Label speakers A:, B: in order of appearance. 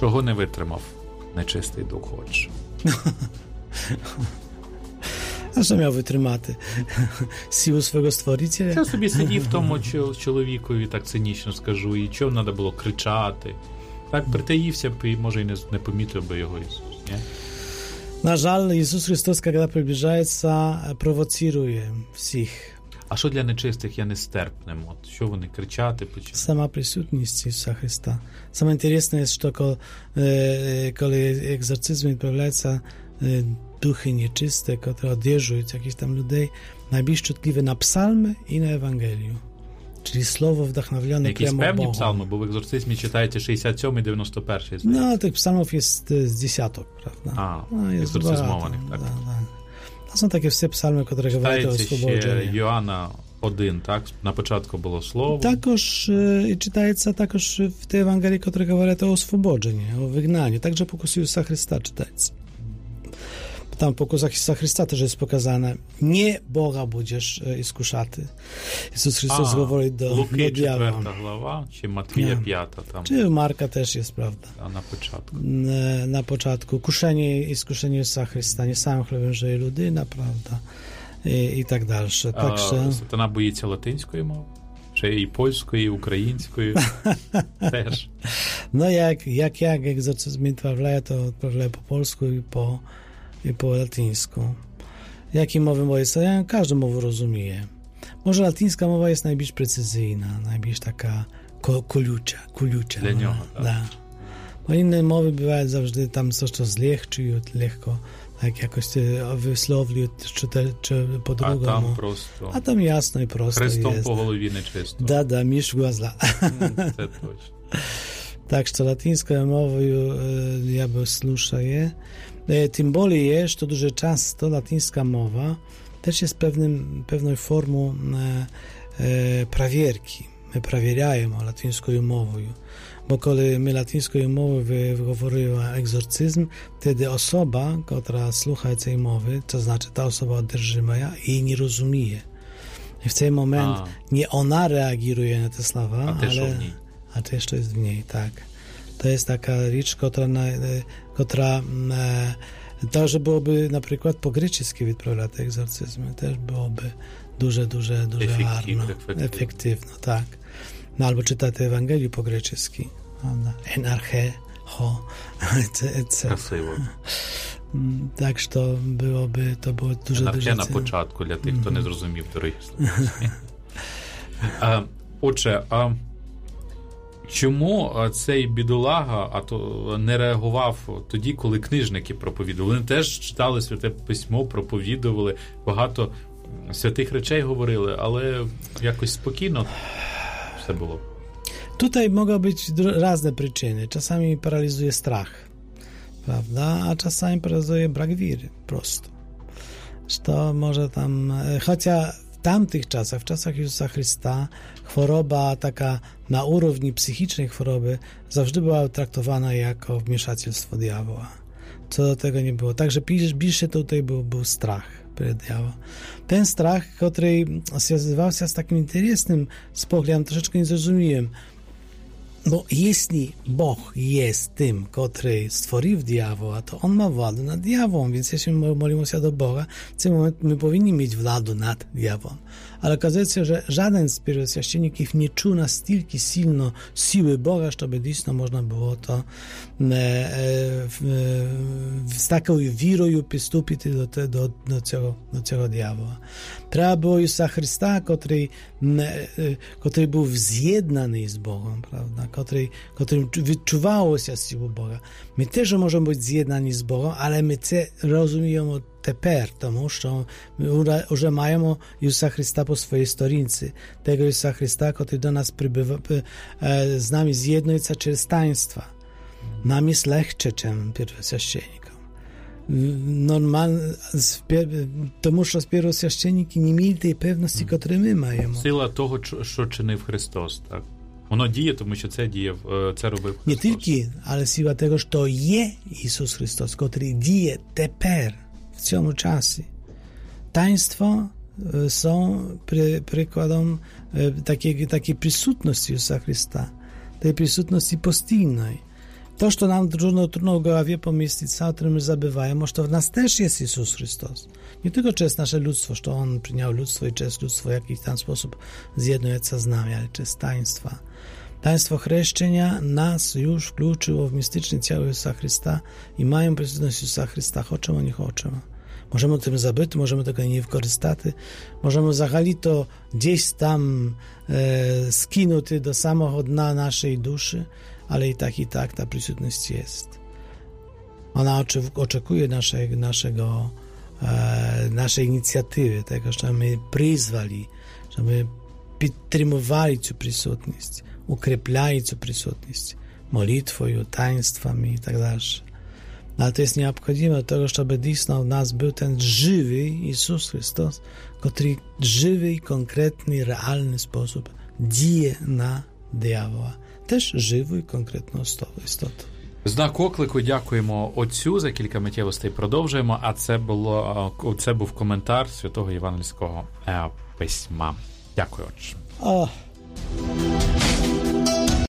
A: Чого не витримав нечистий дух, отже?
B: А що мав витримати? Силу свого створителя?
A: Я собі сидів тому чоловікові, так цинічно скажу, і чого треба було кричати. Так притаївся б і, може, і не помітив би його Ісус, ні?
B: На жаль, Ісус Христос, коли приближається, провоцирує всіх.
A: А що для нечистих є нестерпним? От що вони кричати почали?
B: Сама присутність Ісуса Христа. Саме інтересне, що коли екзорцизм відправляється, duchy nieczyste, które odjeżdżają jakichś tam ludzi, najbardziej czutliwe na psalmy i na Ewangelię. Czyli słowo wdохновленное
A: Jakieś
B: прямо
A: pewnie
B: Bogom.
A: psalmy, bo w egzorcyzmie czytajcie 67 i 91.
B: No, tych psalmów jest z dziesiątek, prawda?
A: No, jest egzorcyzmowanych, tak.
B: Da. To są takie wszystkie psalmy, które mówią o oswobodzeniu.
A: Joanna 1, tak? Na początku było słowo.
B: Також czytaється також в tej Ewangelii, które говорят o oswobodzeniu, o wygnaniu. Także pokus Jezusa Chrysta czytaється. Tam w pokusach Jezusa Chrysta też jest pokazane, nie Boga będziesz iskuszaty. Jezus Chrystus mówi do diabła.
A: 4 глава, czy Matwija 5 tam.
B: Czy Marka też jest, prawda?
A: A na początku.
B: Na początku. Kuszenie i skuszenie Jezusa Chrysta. Nie samym chlebem żyje ludyna, prawda? I tak dalsze. Także...
A: Satana боїться латинської мови? Чи і польської, і української? Теж.
B: No jak egzorcyzm odprawляє, to odprawляє po polsku i po latyńsku. Jakie mowy moje? Każdą mowę rozumie. Może latyńska mowa jest najbardziej precyzyjna, najbardziej taka kolucza.
A: Dla niego, tak.
B: Da. Bo inne mowy bywają zawsze tam coś, co zlehczyją, lekko, tak jakoś wysłowliją, czy po drugому.
A: A tam prosto.
B: A tam jasno i prosto
A: Хрестом
B: jest.
A: по голові не чисто.
B: Да, між глаза.
A: Це точно.
B: Так що латинською мовою я би слушає. Tym bardziej, że дуже często latyńska mowa też jest pewną formą prawierki. My prawieriamy latyńską mową. Bo kiedy my latyńską mową wyговорюємо egzorcyzm, wtedy osoba, która słucha tej mowy, to znaczy ta osoba oderzyma jej nie rozumie. I w ten moment nie ona reaguje na te słowa, a też to jest w niej, tak. To jest taka rzecz, która to, że byłoby na przykład po grecku wyprawiać te egzorcyzmy, też byłoby duże efektywno, tak. No, albo czytać Ewangelię po grecku. Enarche, ho, etc. Tak, że to było duże
A: Енархія на початку, для тих, хто не зрозумів, дорогі слухачі. Отже, чому цей бідолага не реагував тоді, коли книжники проповідували? Вони теж читали Святе Письмо, проповідували, багато святих речей говорили, ale jakoś spokojno все було.
B: Tutaj mogą być różne przyczyny. Czasami paralizuje strach, prawda? A czasami paralizuje brak wiary, prosto. To może tam, chociaż w tamtych czasach, w czasach Jezusa Chrysta, choroba taka na urówni psychicznej choroby zawsze była traktowana jako wmieszatelstwo diabła. Co do tego nie było. Także bliższy tutaj był strach przed diabłem. Ten strach, który związywał się z takim interesnym spoglądem, troszeczkę nie zrozumiałem. Bo jeśli Bóg jest tym, który stworzył diabła, to On ma władzę nad diabłem, więc jeśli modlimy się do Boga, w tym momencie my powinni mieć władzę nad diabłem. Ale okazuje się, że żaden z pierwoswященników nie czuł na tyle silno siły Boga, żeby dійсно można było to z taką wierą przystąpić do tego diabła. Trzeba było Jezusa Chrysta, który był zjednany z Bogiem, prawda? Którym wyczuwało się siłę Boga. My też możemy być zjednani z Bogiem, ale my to rozumiemy tepер, тому що ми вже маємо Ісуса Христа по своїй сторінці. Tego Ісуса Христа, який до нас прибув, з нами з'єднується через таїнства. Нам є легше, ніж первосвященникам. Тому що первосвященники не мають тієї певності, яку ми маємо.
A: Сила того, що чинив Христос, так? Воно діє, тому що це робив Христос.
B: Не тільки, але сила того, що є Ісус Христос, який діє тепер, w цьому часі. Таїнства są przykładem takiej przysutności Jezusa Chrysta, tej przysutności postійnej. To, що нам трудно в голові поміститься, о tym ми забуваємо, що в нас теж є Ісус Христос. Не тільки через наше людство, що Он прийняв людство і через людство в якийсь там спосіб з'єднується з нами, але через таїнства. Taństwo chrzeszczenia nas już wkluczyło w mistyczne ciało Jezusa Chrysta i mają присутність Ісуса Христа, хочемо, не хочемо. Możemy o tym zabyć, możemy tego nie wykorzystać, możemy взагалі to gdzieś tam skinuty do samego dna naszej duszy, ale i tak ta присутність jest. Ona oczekuje naszej inicjatywy, tego, żeby my przyzwali, żeby підтримували цю присутність, укріпляли цю присутність молитвою, таїнствами і так далі. Ale to jest необходимо do tego, żeby dійсно w nas był ten żywy Jezus Chrystus, który żywy, konkretny, realny sposób діє на диявола. Теж живу і конкретну істоту.
A: Знак оклику. Дякуємо отцю за кілька миттєвостей. Продовжуємо. А це був коментар Святого Євангельського письма. Дякую, отче.